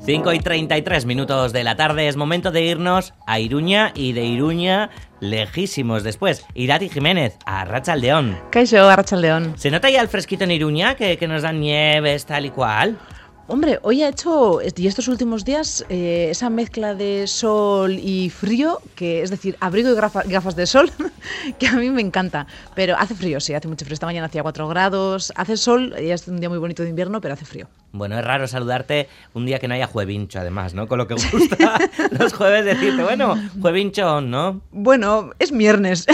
5:33 de la tarde, es momento de irnos a Iruña y de Iruña lejísimos después. Irati Jiménez, a Arratsaldeon. Kaixo, Arratsaldeon. ¿Se nota ya el fresquito en Iruña, que nos dan nieves, tal y cual? Hombre, hoy ha hecho, y estos últimos días, esa mezcla de sol y frío, que es decir, abrigo y gafas de sol, que a mí me encanta. Pero hace frío, sí, hace mucho frío. Esta mañana hacía 4 grados, hace sol, ya es un día muy bonito de invierno, pero hace frío. Bueno, es raro saludarte un día que no haya juevincho, además, ¿no? Con lo que gusta los jueves decirte, bueno, juevincho, ¿no? Bueno, es viernes.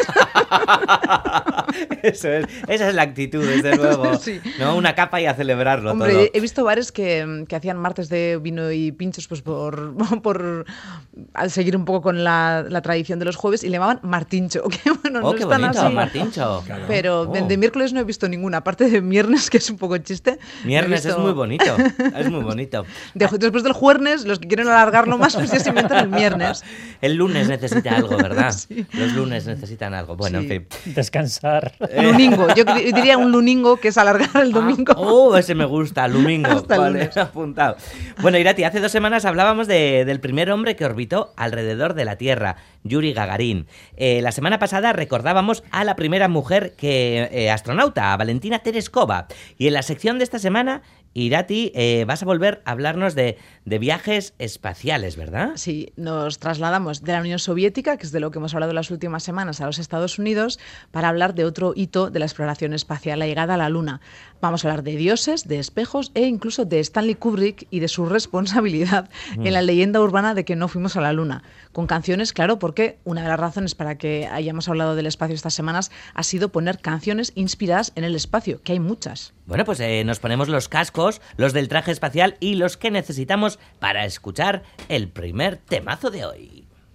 Eso es, esa es la actitud, desde luego. Sí. ¿No? Una capa y a celebrarlo. Hombre, todo. He visto bares que hacían martes de vino y pinchos pues por al seguir un poco con la tradición de los jueves y le llamaban martincho. Que bueno, no qué es tan bonito, así. martincho. Claro. Pero de miércoles no he visto ninguna, aparte de viernes, que es un poco chiste. Viernes es muy bonito, es muy bonito. Después del jueves, los que quieren alargarlo más, pues ya se inventan el viernes. El lunes necesita algo, ¿verdad? Sí. Los lunes necesitan algo. Bueno, Sí. en fin. Descansar. Luningo, yo diría un luningo, que es alargar el domingo. Ese me gusta, lumingo. Hasta el Vale, lunes. apuntado. Bueno, Irati, hace 2 semanas hablábamos del primer hombre que orbitó alrededor de la Tierra, Yuri Gagarin. La semana pasada recordábamos a la primera mujer astronauta, a Valentina Tereskova. Y en la sección de esta semana, Irati, vas a volver a hablarnos de viajes espaciales, ¿verdad? Sí, nos trasladamos de la Unión Soviética, que es de lo que hemos hablado las últimas semanas, a los Estados Unidos, para hablar de otro hito de la exploración espacial, la llegada a la Luna. Vamos a hablar de dioses, de espejos e incluso de Stanley Kubrick y de su responsabilidad en la leyenda urbana de que no fuimos a la Luna. Con canciones, claro, porque una de las razones para que hayamos hablado del espacio estas semanas ha sido poner canciones inspiradas en el espacio, que hay muchas. Bueno, pues nos ponemos los cascos, los del traje espacial y los que necesitamos para escuchar el primer temazo de hoy.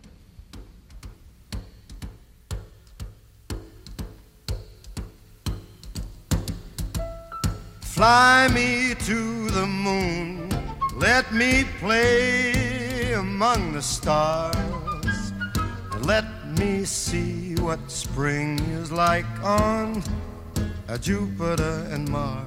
Fly me to the moon, let me play among the stars, and let me see what spring is like on Jupiter and Mars.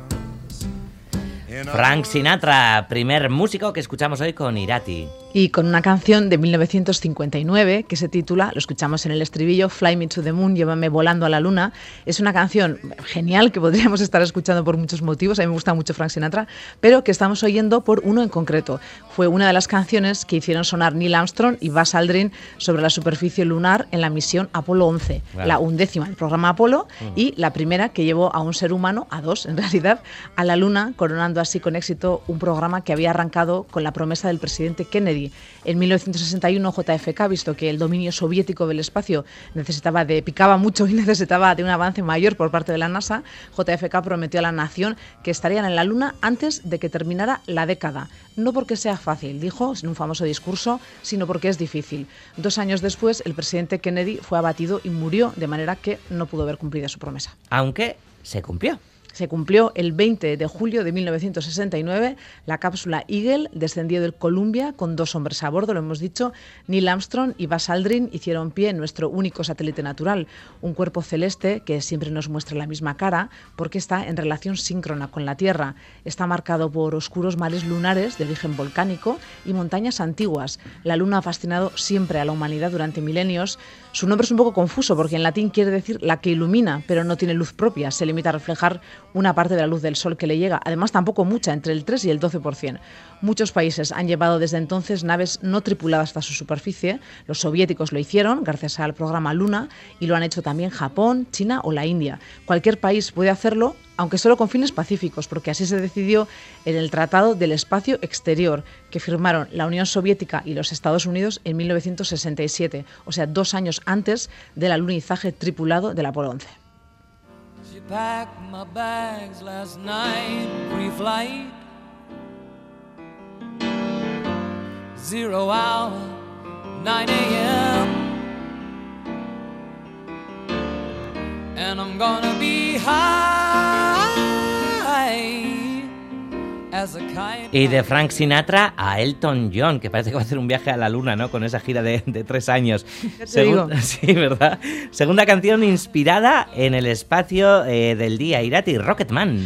Frank Sinatra, primer músico que escuchamos hoy con Irati. Y con una canción de 1959 que se titula, lo escuchamos en el estribillo, Fly Me to the Moon, llévame volando a la luna. Es una canción genial que podríamos estar escuchando por muchos motivos, a mí me gusta mucho Frank Sinatra, pero que estamos oyendo por uno en concreto. Fue una de las canciones que hicieron sonar Neil Armstrong y Buzz Aldrin sobre la superficie lunar en la misión Apolo 11, claro. La 11ª del programa Apolo y la primera que llevó a un ser humano, a 2 en realidad, a la luna, coronando así con éxito un programa que había arrancado con la promesa del presidente Kennedy. En 1961 JFK, visto que el dominio soviético del espacio picaba mucho y necesitaba de un avance mayor por parte de la NASA, JFK prometió a la nación que estarían en la Luna antes de que terminara la década. No porque sea fácil, dijo en un famoso discurso, sino porque es difícil. 2 años después, el presidente Kennedy fue abatido y murió, de manera que no pudo ver cumplida su promesa. Aunque se cumplió. Se cumplió el 20 de julio de 1969. La cápsula Eagle descendió del Columbia con 2 hombres a bordo, lo hemos dicho. Neil Armstrong y Buzz Aldrin hicieron pie en nuestro único satélite natural, un cuerpo celeste que siempre nos muestra la misma cara porque está en relación síncrona con la Tierra. Está marcado por oscuros mares lunares de origen volcánico y montañas antiguas. La Luna ha fascinado siempre a la humanidad durante milenios. Su nombre es un poco confuso porque en latín quiere decir la que ilumina, pero no tiene luz propia. Se limita a reflejar una parte de la luz del Sol que le llega, además tampoco mucha, entre el 3 y el 12%. Muchos países han llevado desde entonces naves no tripuladas hasta su superficie. Los soviéticos lo hicieron gracias al programa Luna y lo han hecho también Japón, China o la India. Cualquier país puede hacerlo, aunque solo con fines pacíficos, porque así se decidió en el Tratado del Espacio Exterior que firmaron la Unión Soviética y los Estados Unidos en 1967, o sea, 2 años antes del alunizaje tripulado del Apolo 11. She packed my bags last night, pre-flight, 0 hour, 9 a.m. And I'm gonna be high as a kite. Y de Frank Sinatra a Elton John, que parece que va a hacer un viaje a la luna, ¿no? Con esa gira de 3 años. Sí, ¿verdad? Segunda canción inspirada en el espacio del día, Irati, Rocketman.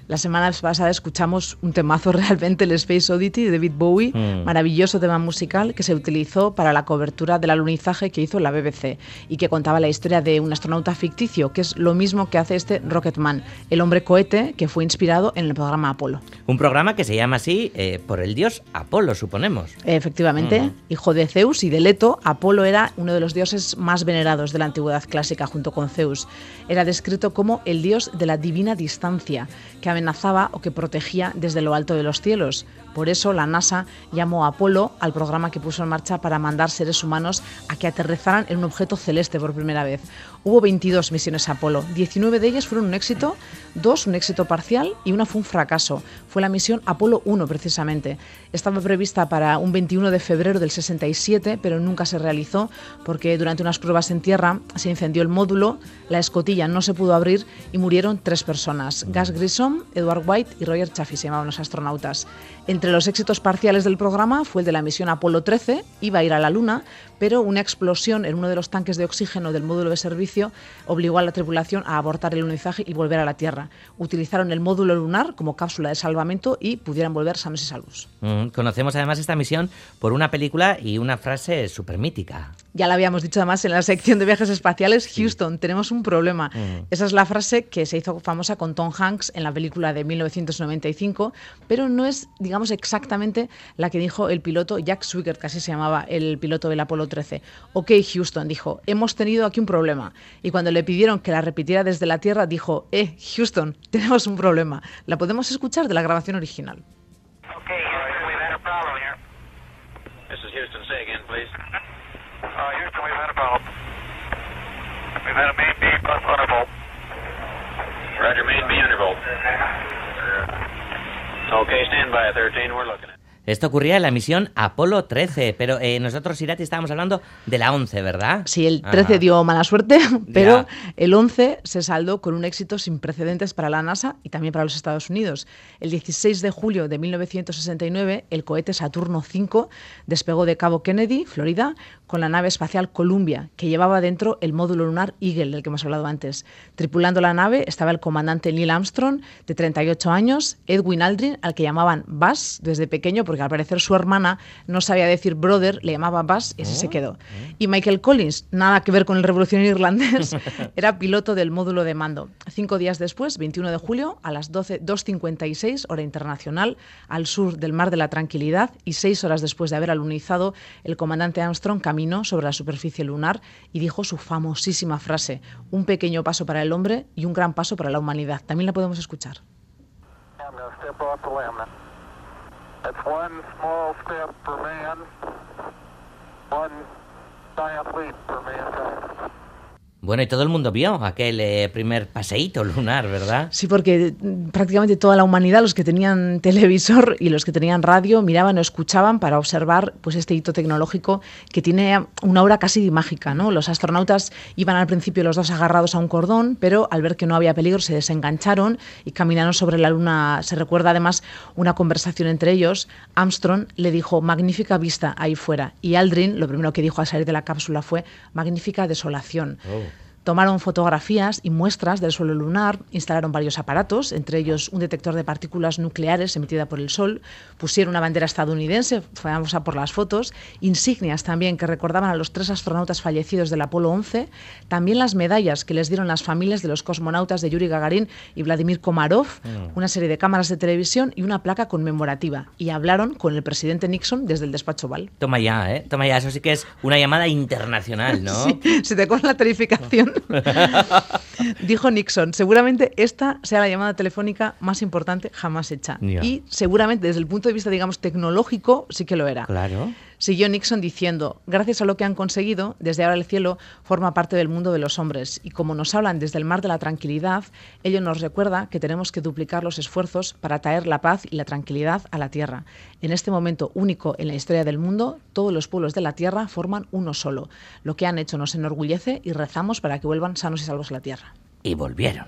La semana pasada escuchamos un temazo realmente, el Space Oddity de David Bowie, maravilloso tema musical que se utilizó para la cobertura del alunizaje que hizo la BBC y que contaba la historia de un astronauta ficticio, que es lo mismo que hace este Rocketman, el hombre cohete que fue inspirado en el programa Apolo. Un programa que se llama así por el dios Apolo, suponemos. Efectivamente, hijo de Zeus y de Leto, Apolo era uno de los dioses más venerados de la antigüedad clásica junto con Zeus. Era descrito como el dios de la divina distancia, que amenazaba o que protegía desde lo alto de los cielos. Por eso la NASA llamó a Apolo al programa que puso en marcha para mandar seres humanos a que aterrizaran en un objeto celeste por primera vez. Hubo 22 misiones Apolo, 19 de ellas fueron un éxito, 2 un éxito parcial y una fue un fracaso. Fue la misión Apolo 1 precisamente. Estaba prevista para un 21 de febrero del 67, pero nunca se realizó porque durante unas pruebas en tierra se incendió el módulo, la escotilla no se pudo abrir y murieron 3 personas. Gus Grissom, Edward White y Roger Chaffee se llamaban los astronautas. Entre los éxitos parciales del programa fue el de la misión Apolo 13, iba a ir a la Luna, pero una explosión en uno de los tanques de oxígeno del módulo de servicio obligó a la tripulación a abortar el alunizaje y volver a la Tierra. Utilizaron el módulo lunar como cápsula de salvamento y pudieran volver sanos y salvos. Conocemos además esta misión por una película y una frase súper mítica. Ya la habíamos dicho además en la sección de viajes espaciales, sí. Houston, tenemos un problema. Esa es la frase que se hizo famosa con Tom Hanks en la película de 1995, pero no es, digamos, exactamente la que dijo el piloto Jack Swigert, que así se llamaba el piloto del Apolo 13. Ok, Houston, dijo, hemos tenido aquí un problema. Y cuando le pidieron que la repitiera desde la Tierra, dijo, Houston, tenemos un problema. La podemos escuchar de la grabación original. Ok, Houston, we've had a problem here. This is Houston. Say again, please. Houston, we've had a problem. We've had a main beam plus undervolt. Roger, main B undervolt. Okay, stand by 13, we're looking at it. Esto ocurría en la misión Apolo 13, pero nosotros, Irati, estábamos hablando de la 11, ¿verdad? Sí, el 13 dio mala suerte, pero el 11 se saldó con un éxito sin precedentes para la NASA y también para los Estados Unidos. El 16 de julio de 1969, el cohete Saturno V despegó de Cabo Kennedy, Florida, con la nave espacial Columbia, que llevaba dentro el módulo lunar Eagle, del que hemos hablado antes. Tripulando la nave estaba el comandante Neil Armstrong, de 38 años, Edwin Aldrin, al que llamaban Buzz desde pequeño, porque al parecer su hermana no sabía decir brother, le llamaba Buzz y así se quedó. Y Michael Collins, nada que ver con el revolucionario irlandés, era piloto del módulo de mando. 5 días después, 21 de julio, a las 2:56, hora internacional, al sur del Mar de la Tranquilidad, y 6 horas después de haber alunizado, el comandante Armstrong caminó sobre la superficie lunar y dijo su famosísima frase, un pequeño paso para el hombre y un gran paso para la humanidad. También la podemos escuchar. That's one small step for man, one giant leap for mankind. Bueno, y todo el mundo vio aquel primer paseíto lunar, ¿verdad? Sí, porque prácticamente toda la humanidad, los que tenían televisor y los que tenían radio, miraban o escuchaban para observar pues este hito tecnológico que tiene una aura casi mágica, ¿no? Los astronautas iban al principio los dos agarrados a un cordón, pero al ver que no había peligro se desengancharon y caminaron sobre la Luna. Se recuerda además una conversación entre ellos. Armstrong le dijo, magnífica vista ahí fuera. Y Aldrin, lo primero que dijo al salir de la cápsula fue, magnífica desolación. Tomaron fotografías y muestras del suelo lunar, instalaron varios aparatos, entre ellos un detector de partículas nucleares emitida por el Sol, pusieron una bandera estadounidense, famosa por las fotos, insignias también que recordaban a los 3 astronautas fallecidos del Apolo 11, también las medallas que les dieron las familias de los cosmonautas de Yuri Gagarin y Vladimir Komarov, una serie de cámaras de televisión y una placa conmemorativa. Y hablaron con el presidente Nixon desde el despacho Oval. Toma ya, eso sí que es una llamada internacional, ¿no? Sí, se te corta la tarificación. Dijo Nixon, seguramente esta sea la llamada telefónica más importante jamás hecha. Yeah. Y seguramente desde el punto de vista, digamos, tecnológico, sí que lo era. Claro. Siguió Nixon diciendo, gracias a lo que han conseguido, desde ahora el cielo forma parte del mundo de los hombres. Y como nos hablan desde el Mar de la Tranquilidad, ello nos recuerda que tenemos que duplicar los esfuerzos para traer la paz y la tranquilidad a la Tierra. En este momento único en la historia del mundo, todos los pueblos de la Tierra forman uno solo. Lo que han hecho nos enorgullece y rezamos para que vuelvan sanos y salvos a la Tierra. Y volvieron.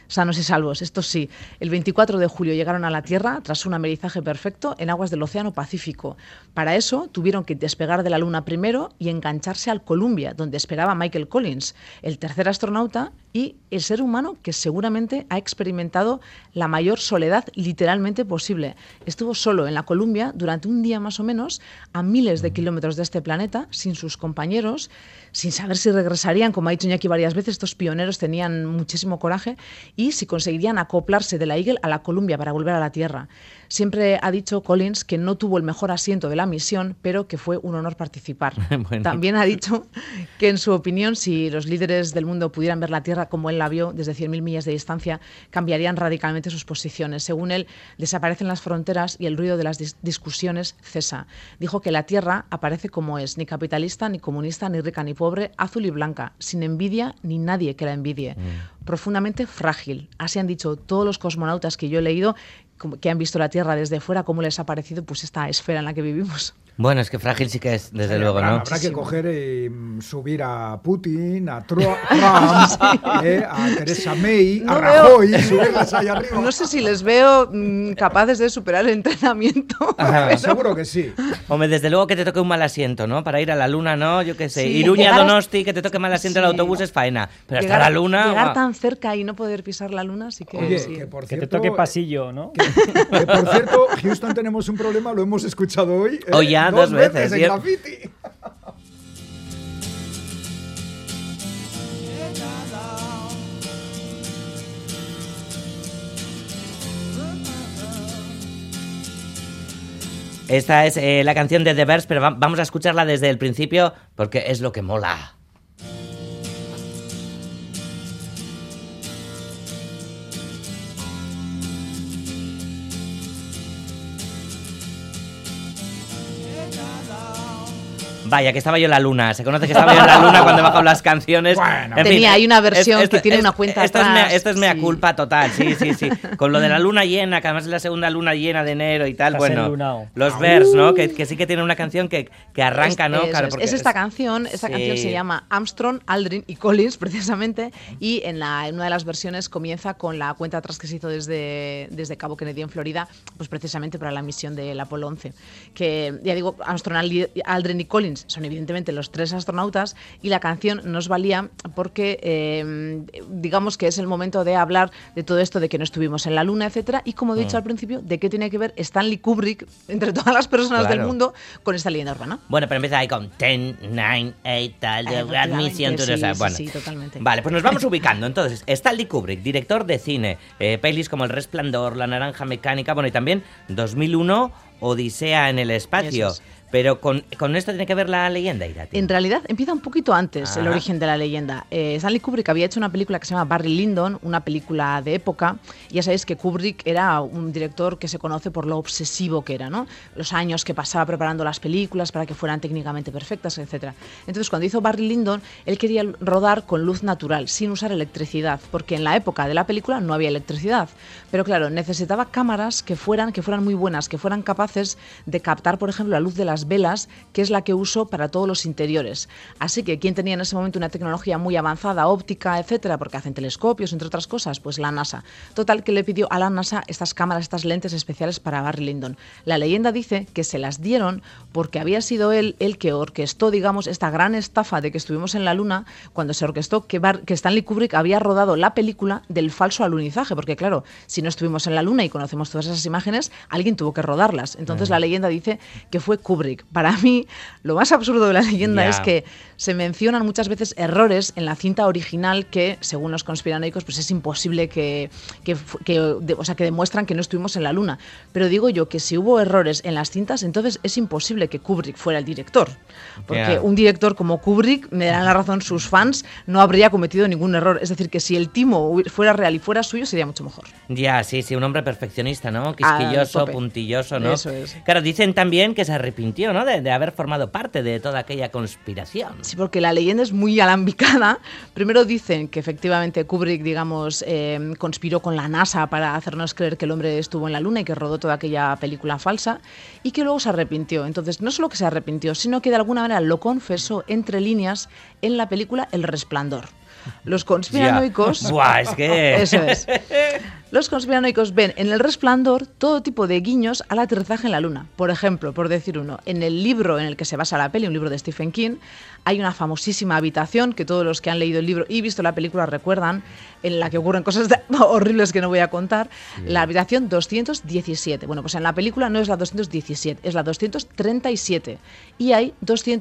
sanos y salvos. Esto sí, el 24 de julio llegaron a la Tierra tras un amerizaje perfecto en aguas del Océano Pacífico. Para eso tuvieron que despegar de la Luna primero y engancharse al Columbia, donde esperaba Michael Collins, el tercer astronauta y el ser humano que seguramente ha experimentado la mayor soledad literalmente posible. Estuvo solo en la Columbia durante un día más o menos, a miles de kilómetros de este planeta, sin sus compañeros, sin saber si regresarían, como ha dicho Iñaki varias veces, estos pioneros tenían muchísimo coraje, y si conseguirían acoplarse de la Eagle a la Columbia para volver a la Tierra. Siempre ha dicho Collins que no tuvo el mejor asiento de la misión, pero que fue un honor participar. Bueno. También ha dicho que, en su opinión, si los líderes del mundo pudieran ver la Tierra como él la vio desde 100.000 millas de distancia, cambiarían radicalmente sus posiciones. Según él, desaparecen las fronteras y el ruido de las discusiones cesa. Dijo que la Tierra aparece como es, ni capitalista, ni comunista, ni rica, ni pobre, azul y blanca, sin envidia ni nadie que la envidie. Profundamente frágil. Así han dicho todos los cosmonautas que yo he leído, que han visto la Tierra desde fuera, cómo les ha parecido pues esta esfera en la que vivimos. Bueno, es que frágil sí que es, desde luego, ¿no? Habrá que coger subir a Putin, a Trump, a Theresa May, a Rajoy, subirlas allá arriba. No sé si les veo capaces de superar el entrenamiento. Pero... Seguro que sí. Hombre, desde luego que te toque un mal asiento, ¿no? Para ir a la Luna, ¿no? Yo qué sé. Sí, Iruña, Donosti, que te toque mal asiento el autobús es faena. Pero hasta la Luna... Llegar tan cerca y no poder pisar la Luna, sí que... Oye, sí. que por cierto... Que te toque pasillo, ¿no? Que por cierto, Houston, tenemos un problema, lo hemos escuchado hoy. Hoy ya, dos veces. En Graffiti. Esta es la canción de The Verse, pero vamos a escucharla desde el principio porque es lo que mola. Vaya, que estaba yo en la Luna. Se conoce que estaba yo en la Luna cuando he bajado las canciones. Bueno, en tenía fin, ahí una versión que tiene una cuenta atrás. Esto es mea culpa total, sí. Con lo de la luna llena, que además es la segunda luna llena de enero y tal. Estás bueno, enlunado. Los Verse, ¿no? Que sí que tiene una canción que arranca, ¿no? Claro, es esta canción. Esta canción se llama Armstrong, Aldrin y Collins, precisamente. Y en una de las versiones comienza con la cuenta atrás que se hizo desde Cabo Kennedy en Florida, pues precisamente para la misión del Apolo 11. Que, ya digo, Armstrong, Aldrin y Collins son evidentemente los tres astronautas, y la canción nos valía porque digamos que es el momento de hablar de todo esto de que no estuvimos en la Luna, etcétera, y como he dicho al principio, de qué tiene que ver Stanley Kubrick entre todas las personas del mundo con esta leyenda urbana. Bueno, pero empieza ahí con 10, 9, 8, tal, admisión, sí, totalmente. Vale, pues nos vamos ubicando. Entonces, Stanley Kubrick, director de cine, pelis como El Resplandor, La Naranja Mecánica, bueno, y también 2001, Odisea en el espacio. Pero con esto tiene que ver la leyenda, Irati. En realidad empieza un poquito antes el origen de la leyenda. Stanley Kubrick había hecho una película que se llama Barry Lyndon, una película de época. Ya sabéis que Kubrick era un director que se conoce por lo obsesivo que era, ¿no? Los años que pasaba preparando las películas para que fueran técnicamente perfectas, etc. Entonces, cuando hizo Barry Lyndon, él quería rodar con luz natural, sin usar electricidad, porque en la época de la película no había electricidad. Pero claro, necesitaba cámaras que fueran muy buenas, que fueran capaces de captar, por ejemplo, la luz de las velas, que es la que uso para todos los interiores. Así que, ¿quién tenía en ese momento una tecnología muy avanzada, óptica, etcétera, porque hacen telescopios, entre otras cosas? Pues la NASA. Total, que le pidió a la NASA estas cámaras, estas lentes especiales para Barry Lyndon. La leyenda dice que se las dieron porque había sido él el que orquestó, digamos, esta gran estafa de que estuvimos en la Luna, cuando se orquestó que Stanley Kubrick había rodado la película del falso alunizaje, porque claro, si no estuvimos en la Luna y conocemos todas esas imágenes, alguien tuvo que rodarlas. Entonces la leyenda dice que fue Kubrick. Para mí, lo más absurdo de la leyenda es que se mencionan muchas veces errores en la cinta original que, según los conspiranoicos, pues es imposible que demuestran que no estuvimos en la Luna. Pero digo yo que si hubo errores en las cintas, entonces es imposible que Kubrick fuera el director. Porque un director como Kubrick, me darán la razón sus fans, no habría cometido ningún error. Es decir, que si el timo fuera real y fuera suyo, sería mucho mejor. Ya, sí, un hombre perfeccionista, ¿no? Quisquilloso, puntilloso, ¿no? Eso es. Claro, dicen también que se arrepintió, ¿no? De haber formado parte de toda aquella conspiración. Sí, porque la leyenda es muy alambicada. Primero dicen que efectivamente Kubrick, digamos, conspiró con la NASA para hacernos creer que el hombre estuvo en la Luna y que rodó toda aquella película falsa, y que luego se arrepintió. Entonces, no solo que se arrepintió, sino que de alguna manera lo confesó entre líneas en la película El Resplandor. Los conspiranoicos... Buah, es que... Eso es. Los conspiranoicos ven en El Resplandor todo tipo de guiños al aterrizaje en la Luna. Por ejemplo, por decir uno, en el libro en el que se basa la peli, un libro de Stephen King, hay una famosísima habitación que todos los que han leído el libro y visto la película recuerdan, en la que ocurren cosas horribles que no voy a contar, la habitación 217. Bueno, pues en la película no es la 217, es la 237. Y hay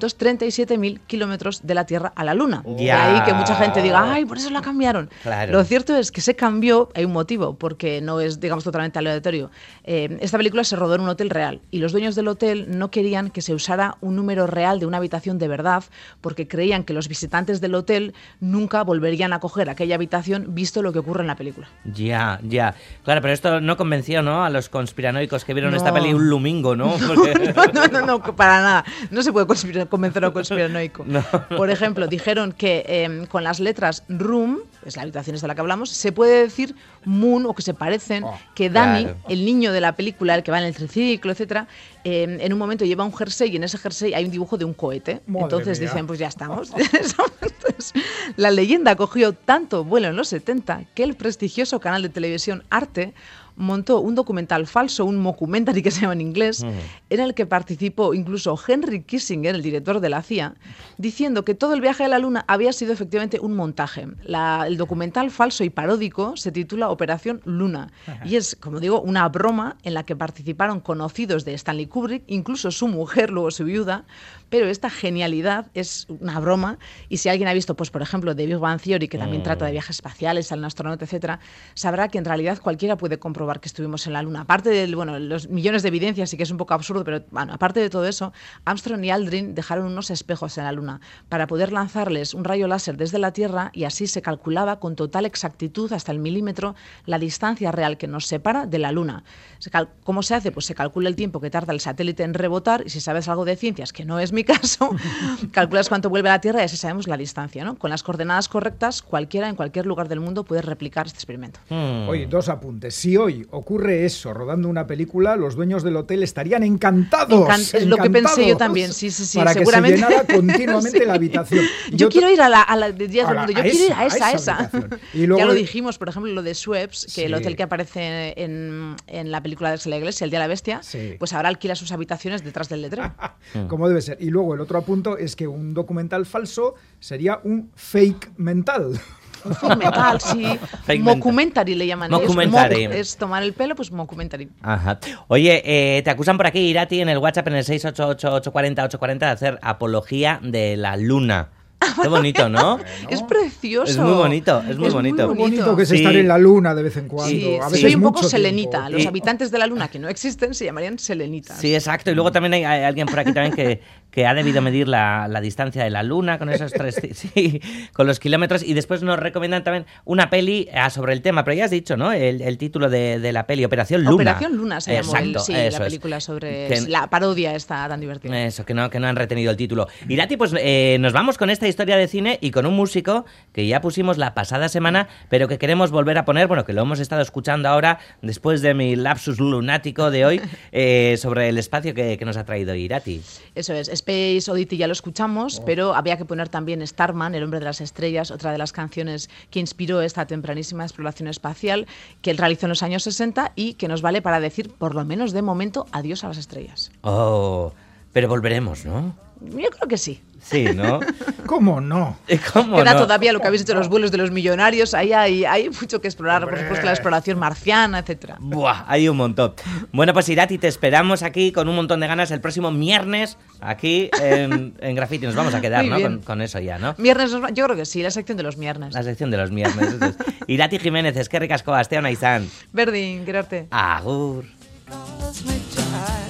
237.000 kilómetros de la Tierra a la Luna. De ahí que mucha gente diga, ¡ay, por eso la cambiaron! Claro. Lo cierto es que se cambió, hay un motivo, porque no es, digamos, totalmente aleatorio. Esta película se rodó en un hotel real y los dueños del hotel no querían que se usara un número real de una habitación de verdad porque creían que los visitantes del hotel nunca volverían a coger aquella habitación visto lo que ocurre en la película. Ya. Claro, pero esto no convenció, ¿no?, a los conspiranoicos que vieron esta peli un domingo, ¿no? Porque... No, para nada. No se puede convencer a un conspiranoico. No. Por ejemplo, dijeron que con las letras room, es la habitación esta de la que hablamos, se puede decir moon o que se parecen, que Danny, claro, el niño de la película, el que va en el triciclo, etcétera, en un momento lleva un jersey y en ese jersey hay un dibujo de un cohete. Madre Entonces mía. dicen, pues ya estamos. Entonces, la leyenda cogió tanto vuelo en los 70 que el prestigioso canal de televisión Arte montó un documental falso, un mockumentary que se llama en inglés, en el que participó incluso Henry Kissinger, el director de la CIA, diciendo que todo el viaje a la Luna había sido efectivamente un montaje. El documental falso y paródico se titula Operación Luna y es, como digo, una broma en la que participaron conocidos de Stanley Kubrick, incluso su mujer, luego su viuda, pero esta genialidad es una broma y si alguien ha visto, pues por ejemplo, The Big Bang Theory, que también trata de viajes espaciales, al astronauta, etcétera, sabrá que en realidad cualquiera puede comprobar que estuvimos en la Luna. Aparte de los millones de evidencias, y que es un poco absurdo, pero bueno, aparte de todo eso, Armstrong y Aldrin dejaron unos espejos en la Luna para poder lanzarles un rayo láser desde la Tierra y así se calculaba con total exactitud hasta el milímetro la distancia real que nos separa de la Luna. ¿Cómo se hace? Pues se calcula el tiempo que tarda el satélite en rebotar y si sabes algo de ciencias, que no es mi caso, calculas cuánto vuelve a la Tierra y así sabemos la distancia, ¿no? Con las coordenadas correctas, cualquiera en cualquier lugar del mundo puede replicar este experimento. Oye, dos apuntes. Si hoy ocurre eso rodando una película, los dueños del hotel estarían encantados. Es lo que pensé yo también, sí, para seguramente. que se llenara continuamente la habitación. Yo quiero ir a la de Día del Mundo, yo quiero ir a esa. habitación. Y luego ya lo dijimos, por ejemplo, lo de Schweppes, que Sí. el hotel que aparece en la película de la Iglesia, El Día de la Bestia, Sí. pues ahora alquila sus habitaciones detrás del letrero. como debe ser. Y luego el otro apunto es que un documental falso sería un fake mental. Un film mental, sí. Fake Mockumentary le llaman. Mockumentary. Es tomar el pelo, pues mockumentary. Ajá. Oye, te acusan por aquí, Irati, en el WhatsApp, en el 688-840-840, de hacer apología de la Luna. Qué bonito, ¿no? Es precioso. Es muy bonito, es muy bonito. Muy bonito que es Sí. estar en la luna de vez en cuando. Sí, a sí. veces Soy un poco mucho selenita. tiempo. Los Y- habitantes de la Luna que no existen se llamarían selenitas. Sí, exacto. Y luego también hay alguien por aquí también que ha debido medir la distancia de la Luna con esos sí, con los kilómetros. Y después nos recomiendan también una peli sobre el tema. Pero ya has dicho, ¿no? El título de la peli, Operación Luna. Operación Luna se llamó Exacto, la eso es. película sobre Que- la parodia esta tan divertida. Eso, que no han retenido el título. Irati, pues nos vamos con esta historia de cine y con un músico que ya pusimos la pasada semana, pero que queremos volver a poner, bueno, que lo hemos estado escuchando ahora, después de mi lapsus lunático de hoy, sobre el espacio que nos ha traído Irati. Eso es, Space Oddity ya lo escuchamos, pero había que poner también Starman, El hombre de las estrellas, otra de las canciones que inspiró esta tempranísima exploración espacial que él realizó en los años 60 y que nos vale para decir, por lo menos de momento, adiós a las estrellas. Oh, pero volveremos, ¿no? Yo creo que sí. Sí, ¿no? ¿Cómo no? ¿Cómo Queda no? todavía lo que habéis hecho los vuelos de los millonarios, ahí hay mucho que explorar, por supuesto la exploración marciana, etcétera. Buah, hay un montón. Bueno, pues Irati, te esperamos aquí con un montón de ganas el próximo viernes, aquí en Graffiti. Nos vamos a quedar, Muy ¿no? bien. Con eso ya, ¿no? Viernes, yo creo que sí, la sección de los viernes. La sección de los viernes. Eso es. Irati Jiménez, es que ricasco, Asteona Izan. Berdin, quererte. Agur. Let's make time.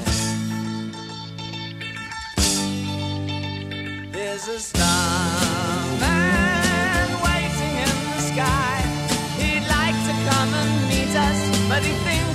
There's a starman waiting in the sky. He'd like to come and meet us, but he thinks